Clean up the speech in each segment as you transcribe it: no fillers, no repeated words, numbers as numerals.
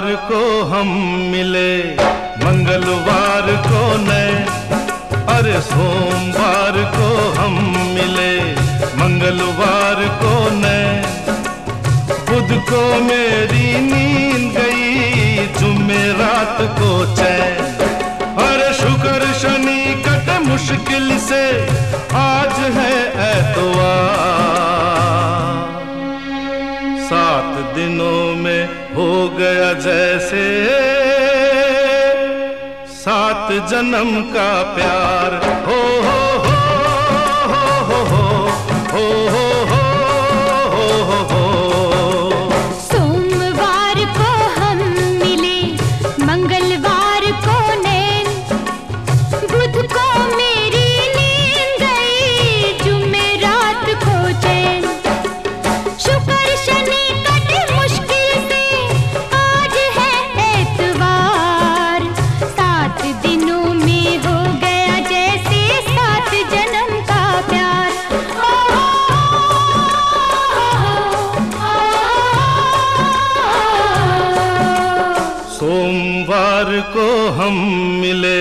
को हम मिले, मंगलवार को नए, अरे सोमवार को हम मिले, मंगलवार को नए, बुध को मेरी नींद गई, जुमेरात को चैन, अरे शुक्र शनि कटे मुश्किल से, आज है एतवार। 7 दिनों में हो गया जैसे 7 जन्म का प्यार। हो हो हो हो हो हो हो हो हो हो। सोमवार को हम मिले, मंगलवार को नैन, बुध को मेरी नींद गई, जुमेरात को चैन, शुक्र शनि कटे मुश्किल से, आज है एतवार। 7 दिनों में हो गया जैसे 7 जन्म का प्यार। सोमवार को हम मिले।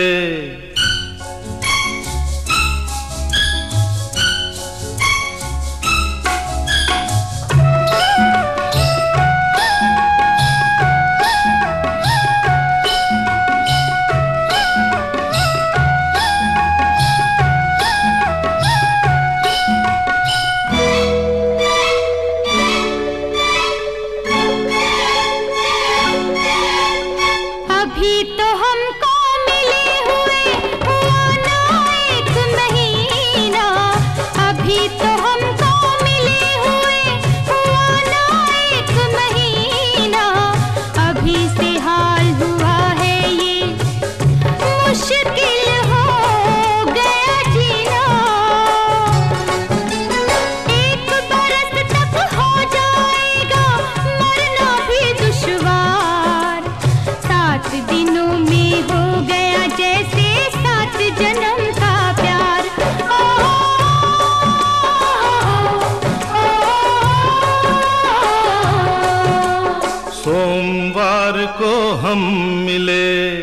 अभी तो हमको मिले हुए हुआ ना 1 महीना, अभी तो हमको मिले हुए हुआ ना 1 महीना, अभी से हाल हुआ है ये मुश्किल हो गया जीना। 1 बरस तक हो जाएगा मरना भी दुश्वार। 7 दिनों में हो गया जैसे 7 जन्म का प्यार। सोमवार को हम मिले।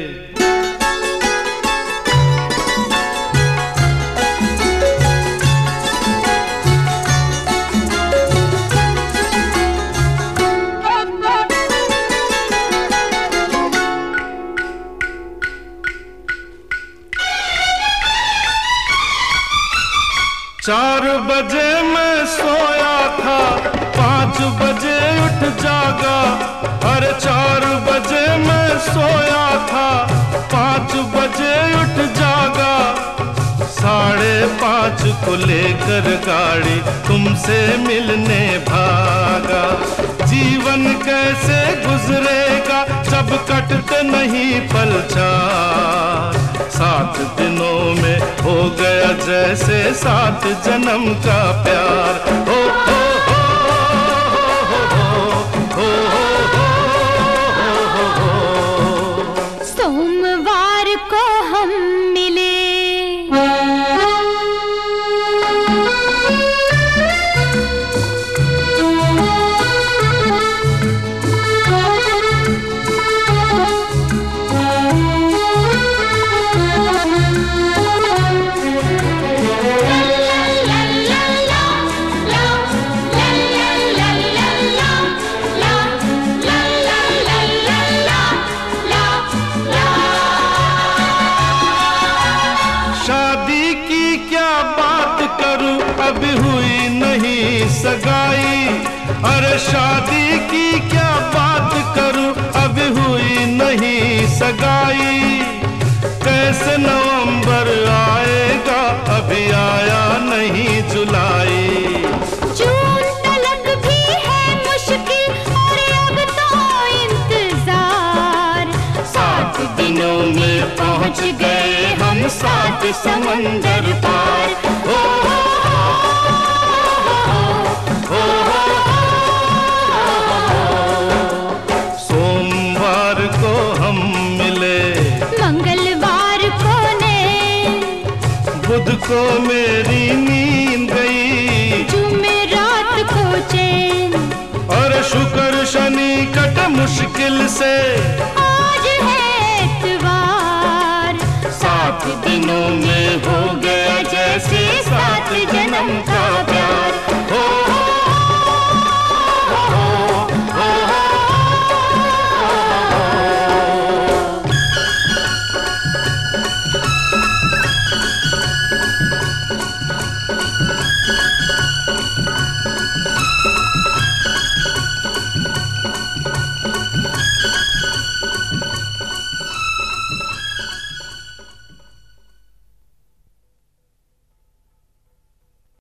चार बजे मैं सोया था, 5 बजे उठ जागा, अरे 4 बजे मैं सोया था, 5 बजे उठ जागा, 5:30 को लेकर गाड़ी तुमसे मिलने भागा। जीवन कैसे गुजरेगा जब कटते नहीं पल चार। 7 दिनों में हो गया जैसे 7 जन्म का प्यार। हो हो हो हो हो हो हो। सोमवार को हम मिले। शादी की क्या बात करूं, अभी हुई नहीं सगाई, अरे शादी की क्या बात करूं, अभी हुई नहीं सगाई। कैसे नवंबर आएगा, अभी आया नहीं जुलाई। जून तलक भी है मुश्किल और अब तो इंतजार। 7 दिनों में पहुंच गए हम 7 समंदर पार। हो हो हो हो। सोमवार को हम मिले, मंगलवार को नैन, बुध को मेरी नींद गई, जुमेरात को चैन, और शुक्र शनि कट पे मुश्किल से आज है एतवार, 7 दिनों में